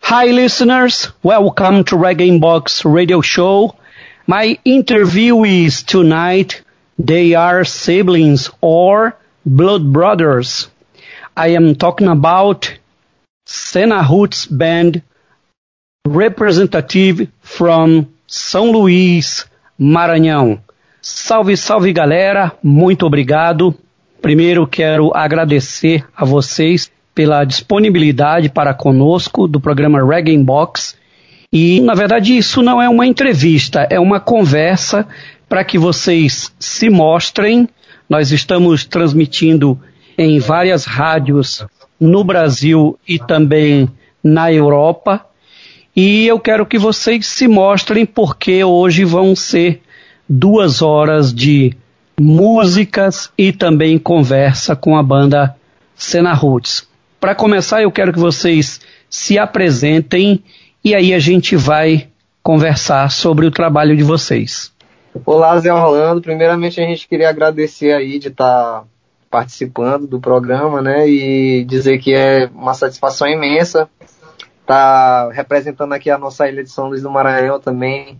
Hi listeners, welcome to Reggae Inbox radio show. My interviewees tonight, they are siblings or blood brothers. I am talking about Sena Roots Band, representative from São Luís, Maranhão. Salve, salve galera, muito obrigado. Primeiro quero agradecer a vocês pela disponibilidade para conosco do programa Reggae Inbox. E, na verdade, isso não é uma entrevista, é uma conversa para que vocês se mostrem. Nós estamos transmitindo em várias rádios no Brasil e também na Europa. E eu quero que vocês se mostrem porque hoje vão ser 2 horas de músicas e também conversa com a banda Sena Roots. Para começar, eu quero que vocês se apresentem e aí a gente vai conversar sobre o trabalho de vocês. Olá, Zé Orlando. Primeiramente, a gente queria agradecer aí de estar participando do programa, né? E dizer que é uma satisfação imensa estar representando aqui a nossa ilha de São Luís do Maranhão também,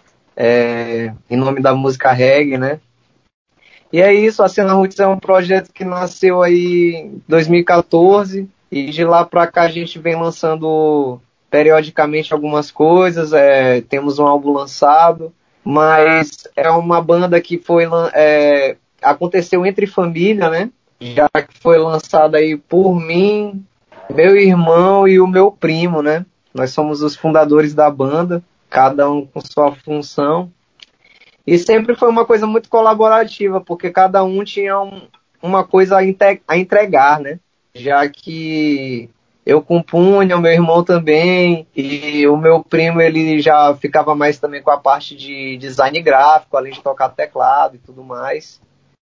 em nome da música reggae, né? E é isso, a Sena Roots é um projeto que nasceu aí em 2014 e de lá para cá a gente vem lançando periodicamente algumas coisas, temos um álbum lançado, mas é uma banda que aconteceu entre família, né? Já que foi lançada aí por mim, meu irmão e o meu primo, né? Nós somos os fundadores da banda, cada um com sua função. E sempre foi uma coisa muito colaborativa, porque cada um tinha uma coisa a entregar, né? Já que eu compunha, o meu irmão também, e o meu primo ele já ficava mais também com a parte de design gráfico, além de tocar teclado e tudo mais.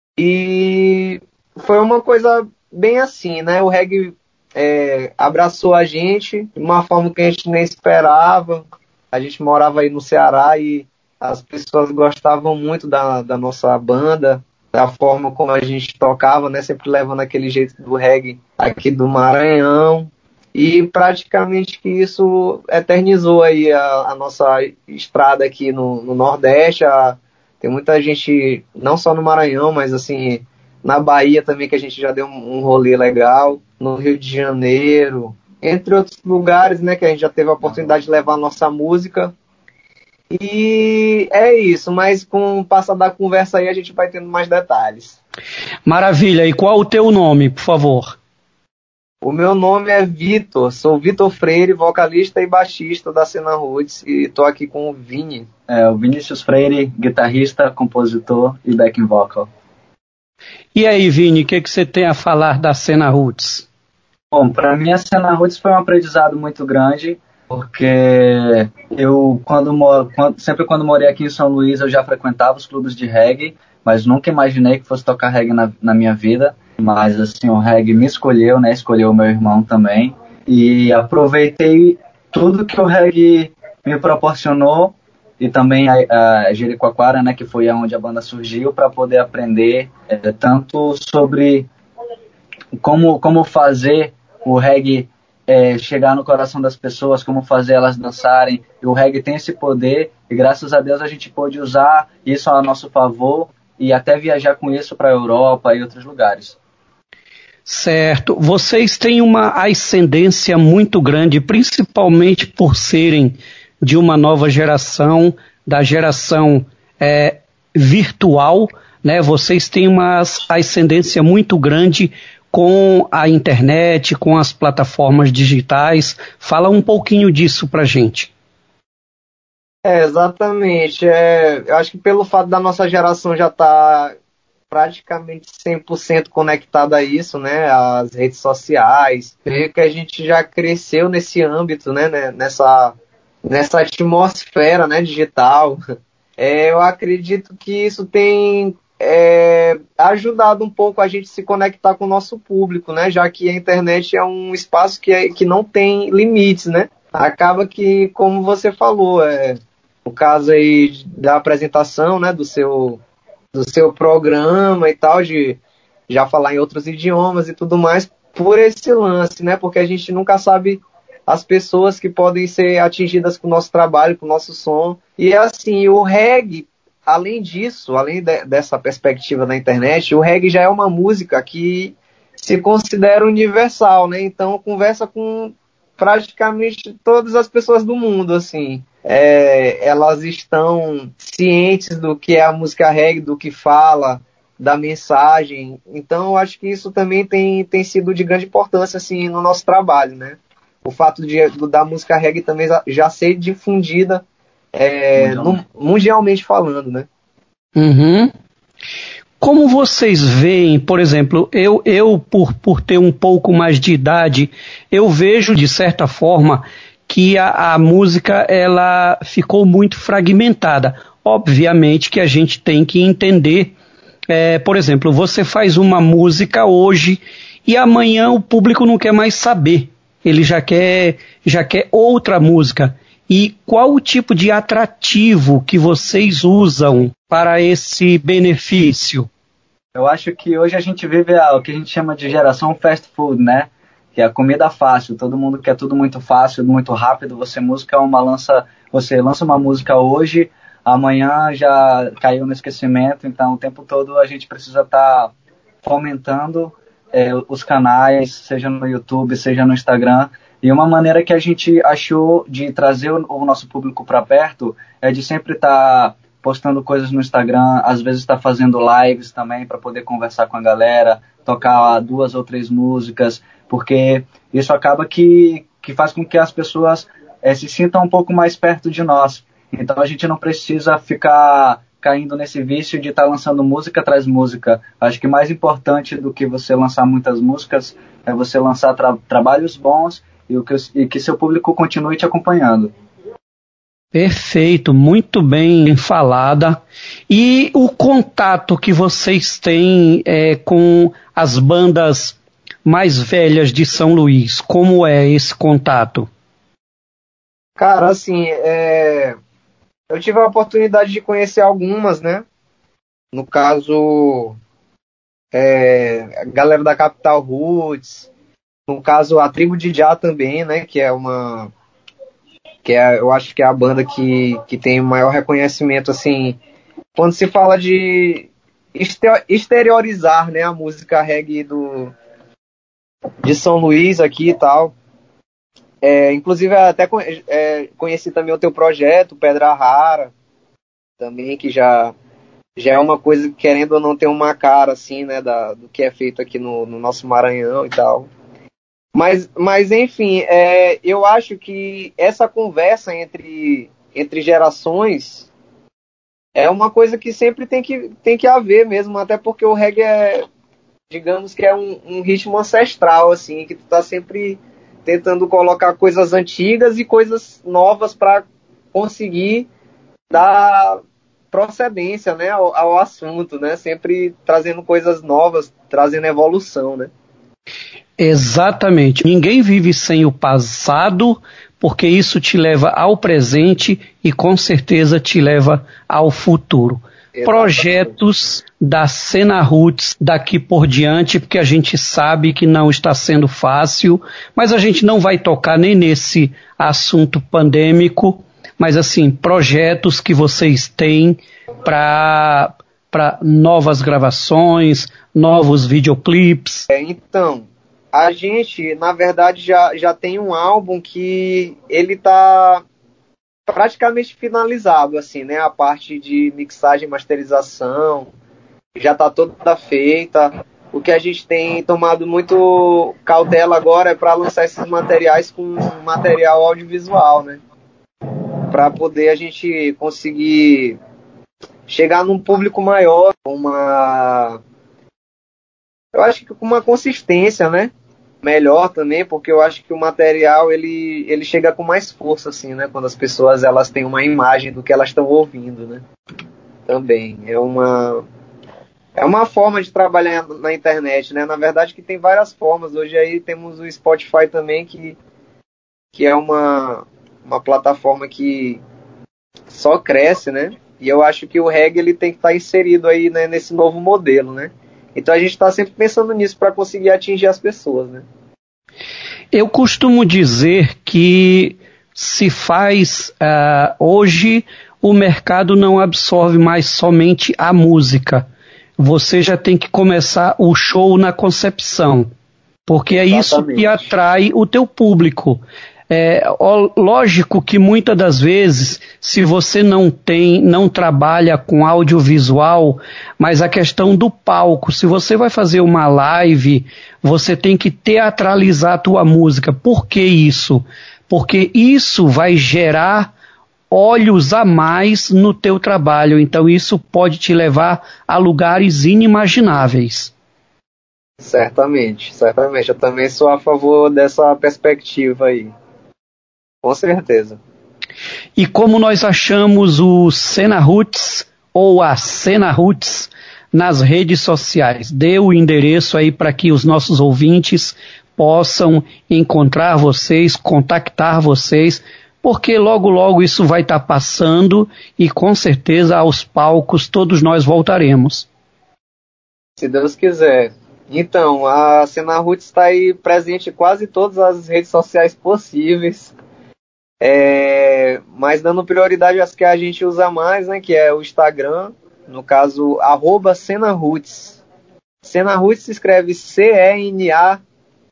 E foi uma coisa bem assim, né? O reggae abraçou a gente de uma forma que a gente nem esperava. A gente morava aí no Ceará e as pessoas gostavam muito da nossa banda, da forma como a gente tocava, né? Sempre levando aquele jeito do reggae aqui do Maranhão. E praticamente que isso eternizou aí a nossa estrada aqui no Nordeste. Tem muita gente, não só no Maranhão, mas assim, na Bahia também, que a gente já deu um rolê legal, no Rio de Janeiro, entre outros lugares, né? Que a gente já teve a oportunidade de levar a nossa música. E é isso, mas com o passar da conversa aí a gente vai tendo mais detalhes. Maravilha, e qual o teu nome, por favor? O meu nome é Vitor, sou Vitor Freire, vocalista e baixista da Sena Roots, e tô aqui com o Vini. O Vinícius Freire, guitarrista, compositor e backing vocal. E aí, Vini, o que você tem a falar da Sena Roots? Bom, para mim a Sena Roots foi um aprendizado muito grande, porque eu, sempre quando morei aqui em São Luís, eu já frequentava os clubes de reggae, mas nunca imaginei que fosse tocar reggae na minha vida. Mas assim, o reggae me escolheu, né? Escolheu o meu irmão também. E aproveitei tudo que o reggae me proporcionou e também a Jericoacoara, né? Que foi onde a banda surgiu, para poder aprender tanto sobre como fazer o reggae chegar no coração das pessoas, como fazer elas dançarem. E o reggae tem esse poder e graças a Deus a gente pôde usar isso a nosso favor e até viajar com isso para a Europa e outros lugares. Certo. Vocês têm uma ascendência muito grande, principalmente por serem de uma nova geração, da geração virtual, né? Vocês têm uma ascendência muito grande com a internet, com as plataformas digitais. Fala um pouquinho disso pra gente. Exatamente. Eu acho que pelo fato da nossa geração já estar praticamente 100% conectada a isso, né? As redes sociais, meio que a gente já cresceu nesse âmbito, né? Nessa atmosfera, né? Digital. Eu acredito que isso tem ajudado um pouco a gente se conectar com o nosso público, né? Já que a internet é um espaço que não tem limites, né? Acaba que, como você falou, o caso aí da apresentação, né? Do seu programa e tal, de já falar em outros idiomas e tudo mais, por esse lance, né? Porque a gente nunca sabe as pessoas que podem ser atingidas com o nosso trabalho, com o nosso som. E assim, o reggae, além disso, dessa perspectiva da internet, o reggae já é uma música que se considera universal, né? Então conversa com praticamente todas as pessoas do mundo, assim. Elas estão cientes do que é a música reggae, do que fala, da mensagem. Então eu acho que isso também tem sido de grande importância, assim, no nosso trabalho, né? O fato da música reggae também já ser difundida mundialmente falando, né? Uhum. Como vocês veem, por exemplo, eu por ter um pouco mais de idade, eu vejo de certa forma que a música ela ficou muito fragmentada. Obviamente que a gente tem que entender, por exemplo, você faz uma música hoje e amanhã o público não quer mais saber, ele já quer outra música. E qual o tipo de atrativo que vocês usam para esse benefício? Eu acho que hoje a gente vive o que a gente chama de geração fast food, né? Que é a comida fácil. Todo mundo quer tudo muito fácil, muito rápido. Você lança uma música hoje, amanhã já caiu no esquecimento. Então, o tempo todo a gente precisa estar fomentando os canais, seja no YouTube, seja no Instagram. E uma maneira que a gente achou de trazer o nosso público para perto é de sempre estar postando coisas no Instagram, às vezes estar fazendo lives também para poder conversar com a galera, tocar 2 ou 3 músicas, porque isso acaba que faz com que as pessoas se sintam um pouco mais perto de nós. Então a gente não precisa ficar caindo nesse vício de estar lançando música atrás música. Acho que mais importante do que você lançar muitas músicas é você lançar trabalhos bons e que seu público continue te acompanhando. Perfeito, muito bem falada. E o contato que vocês têm com as bandas mais velhas de São Luís, como é esse contato? Cara, assim, eu tive a oportunidade de conhecer algumas, né? No caso, a galera da Capital Roots, no caso, a Tribo de Já também, né? Eu acho que é a banda que tem o maior reconhecimento, assim, quando se fala de exteriorizar, né, a música reggae de São Luís aqui e tal. Inclusive, até conheci também o teu projeto, Pedra Rara, também, que já é uma coisa que, querendo ou não, tem uma cara, assim, né, do que é feito aqui no nosso Maranhão e tal. Mas enfim, eu acho que essa conversa entre gerações é uma coisa que sempre tem que haver mesmo, até porque o reggae digamos que é um ritmo ancestral, assim, que tu tá sempre tentando colocar coisas antigas e coisas novas para conseguir dar procedência, né, ao assunto, né, sempre trazendo coisas novas, trazendo evolução, né. Exatamente. Ninguém vive sem o passado, porque isso te leva ao presente e com certeza te leva ao futuro. Exatamente. Projetos da Cena Roots daqui por diante, porque a gente sabe que não está sendo fácil, mas a gente não vai tocar nem nesse assunto pandêmico, mas assim, projetos que vocês têm para novas gravações, novos videoclipes. Então, a gente, na verdade, já tem um álbum que ele tá praticamente finalizado, assim, né? A parte de mixagem e masterização já tá toda feita. O que a gente tem tomado muito cautela agora é para lançar esses materiais com material audiovisual, né? Para poder a gente conseguir chegar num público maior, eu acho que com uma consistência, né? Melhor também, porque eu acho que o material ele chega com mais força, assim, né? Quando as pessoas elas têm uma imagem do que elas estão ouvindo, né? Também é uma forma de trabalhar na internet, né? Na verdade que tem várias formas. Hoje aí temos o Spotify também, que é uma plataforma que só cresce, né? E eu acho que o reggae ele tem que estar inserido aí, né, nesse novo modelo, né? Então a gente está sempre pensando nisso para conseguir atingir as pessoas, né? Eu costumo dizer que se faz hoje o mercado não absorve mais somente a música. Você já tem que começar o show na concepção, porque é isso que atrai o teu público. Lógico que muitas das vezes, se você não trabalha com audiovisual, mas a questão do palco, se você vai fazer uma live, você tem que teatralizar a tua música. Por que isso? Porque isso vai gerar olhos a mais no teu trabalho, então isso pode te levar a lugares inimagináveis. Certamente. Eu também sou a favor dessa perspectiva aí. Com certeza. E como nós achamos o Cena Roots ou a Cena Roots nas redes sociais? Dê o endereço aí para que os nossos ouvintes possam encontrar vocês, contactar vocês, porque logo logo isso vai estar passando e com certeza aos palcos todos nós voltaremos. Se Deus quiser. Então, a Cena Roots está aí presente em quase todas as redes sociais possíveis. Mas dando prioridade às que a gente usa mais, né, que é o Instagram, no caso, @CenaRoots. Cena Roots se escreve CENAROOTS,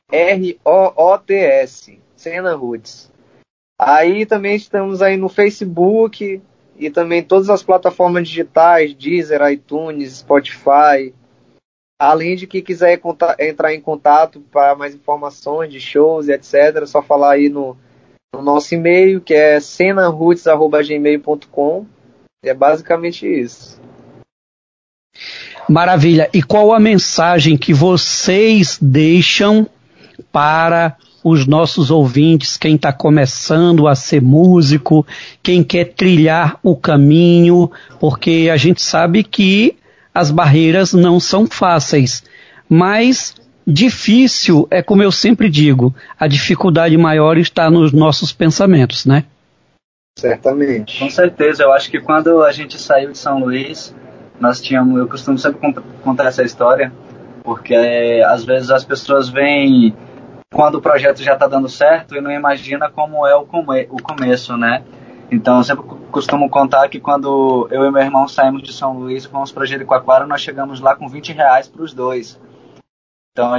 Cena Roots. Aí também estamos aí no Facebook e também todas as plataformas digitais, Deezer, iTunes, Spotify. Além de que quiser entrar em contato para mais informações de shows e etc., é só falar aí no nosso e-mail, que é cenaroots@gmail.com. É basicamente isso. Maravilha. E qual a mensagem que vocês deixam para os nossos ouvintes, quem está começando a ser músico, quem quer trilhar o caminho, porque a gente sabe que as barreiras não são fáceis, mas difícil é, como eu sempre digo, a dificuldade maior está nos nossos pensamentos, né? Certamente. Com certeza, eu acho que quando a gente saiu de São Luís, eu costumo sempre contar essa história, porque às vezes as pessoas vêm quando o projeto já está dando certo e não imagina como é o começo, né? Então eu sempre costumo contar que quando eu e meu irmão saímos de São Luís e fomos para Jericoacoara, nós chegamos lá com R$20 para os dois. Então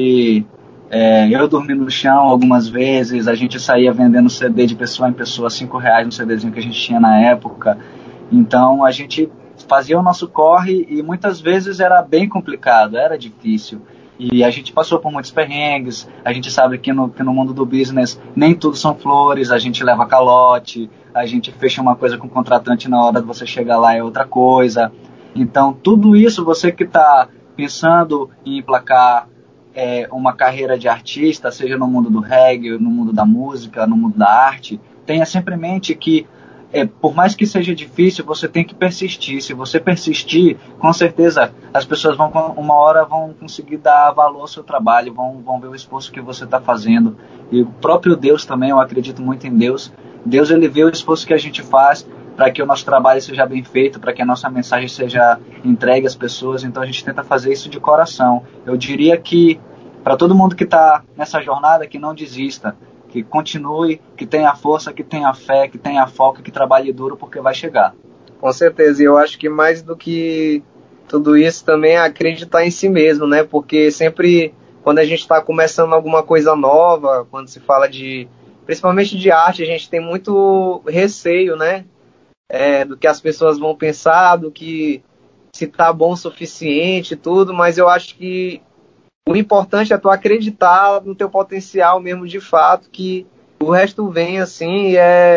eu dormi no chão algumas vezes, a gente saía vendendo CD de pessoa em pessoa, R$5 no CDzinho que a gente tinha na época. Então a gente fazia o nosso corre e muitas vezes era bem complicado, era difícil. E a gente passou por muitos perrengues, a gente sabe que no mundo do business nem tudo são flores, a gente leva calote, a gente fecha uma coisa com o contratante, na hora de você chegar lá é outra coisa. Então tudo isso, você que está pensando em emplacar uma carreira de artista, seja no mundo do reggae, no mundo da música, no mundo da arte, tenha sempre em mente que por mais que seja difícil, você tem que persistir. Se você persistir, com certeza as pessoas uma hora vão conseguir dar valor ao seu trabalho, vão ver o esforço que você está fazendo. E o próprio Deus também, eu acredito muito em Deus. Deus, ele vê o esforço que a gente faz para que o nosso trabalho seja bem feito, para que a nossa mensagem seja entregue às pessoas. Então a gente tenta fazer isso de coração. Eu diria que para todo mundo que está nessa jornada, que não desista, que continue, que tenha força, que tenha fé, que tenha foco, que trabalhe duro, porque vai chegar. Com certeza, e eu acho que mais do que tudo isso também é acreditar em si mesmo, né? Porque sempre, quando a gente está começando alguma coisa nova, quando se fala principalmente de arte, a gente tem muito receio, né? Do que as pessoas vão pensar, do que se tá bom o suficiente e tudo, mas eu acho que o importante é tu acreditar no teu potencial mesmo de fato, que o resto vem assim,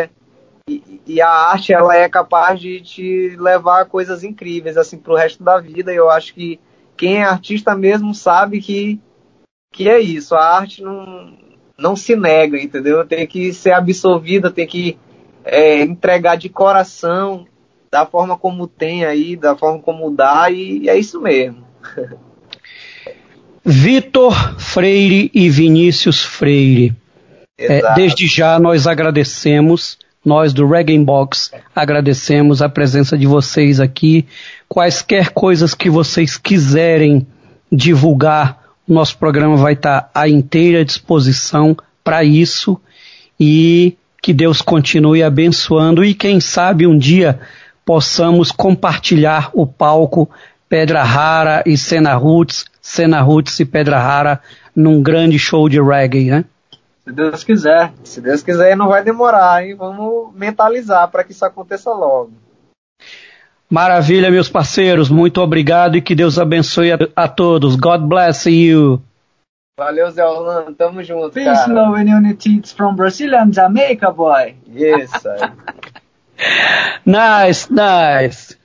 e a arte ela é capaz de te levar a coisas incríveis assim pro resto da vida. E eu acho que quem é artista mesmo sabe que é isso, a arte não se nega, entendeu? Tem que ser absorvida, tem que entregar de coração, da forma como tem aí, da forma como dá, e é isso mesmo. Vitor Freire e Vinícius Freire, desde já nós agradecemos, nós do Reggae Box agradecemos a presença de vocês aqui. Quaisquer coisas que vocês quiserem divulgar, o nosso programa vai estar à inteira disposição para isso, e que Deus continue abençoando, e quem sabe um dia possamos compartilhar o palco Pedra Rara e Cena Roots e Pedra Rara num grande show de reggae, né? Se Deus quiser. Se Deus quiser, não vai demorar, hein? Vamos mentalizar para que isso aconteça logo. Maravilha, meus parceiros. Muito obrigado e que Deus abençoe a todos. God bless you. Valeu, Zé Orlando. Tamo junto, Peace, cara. love and unity from Brazil and Jamaica, boy. Yes, Nice, nice.